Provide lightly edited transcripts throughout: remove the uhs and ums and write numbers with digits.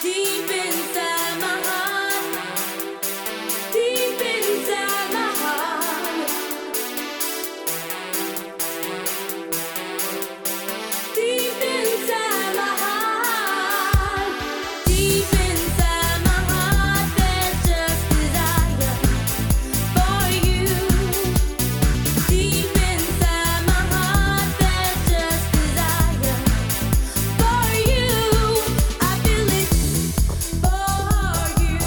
Deep inside my heart, deep inside my heart, deep inside my heart, deep inside my heart, there's just desire for you. Deep inside my heart, there's just desire for you. I feel it for you,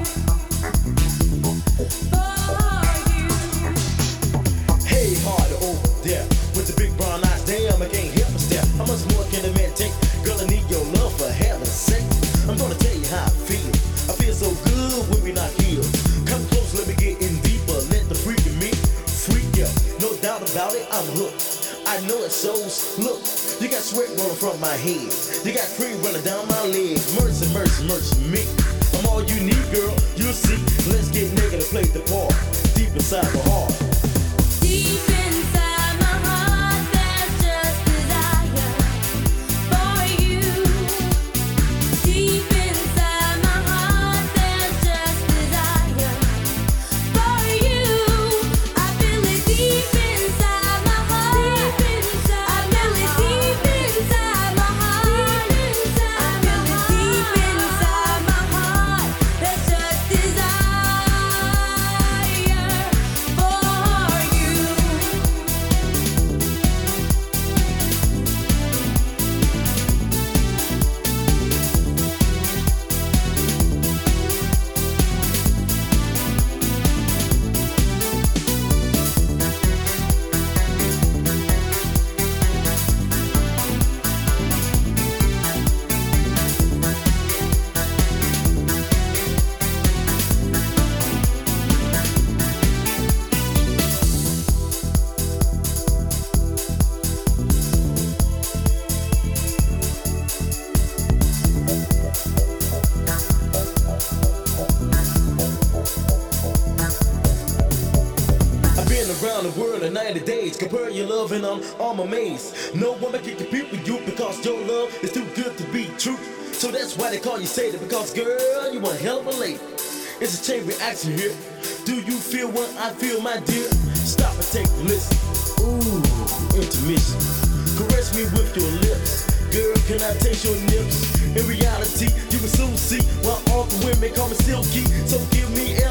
for you. Hey, harder over there with the big brown eyes. Damn, I can't help but stare. How much more can a man take? Girl, I need your love for heaven's sake. I'm gonna tell you how I feel. I feel so good when we not here. Come close, let me get in deeper. Let the freak in me freak ya. No doubt about it, I'm hooked. I know it shows. Look, you got sweat rolling from my head. You got cream running down my legs. Mercy, mercy, mercy me. I'm all you need, girl. You'll see. Let's get naked and play the part. Deep inside my heart. Deep inside my heart, there's just desire for you. Deep inside my heart, there's just desire for you. I feel it deep inside my heart. I feel it deep inside my heart. I feel it deep inside my heart. There's just desire for you. I've been around the world in 90 days. Compare your love and I'm amazed. No woman can compete with you because your love is too good to be true. So that's why they call you Satan, because girl, you one hell of a lady. It's a chain reaction here. Do you feel what I feel, my dear? Stop and take a listen. Ooh, intermission. Caress me with your lips. Girl, can I taste your nips? In reality, you can soon see why all the women call me silky. So give me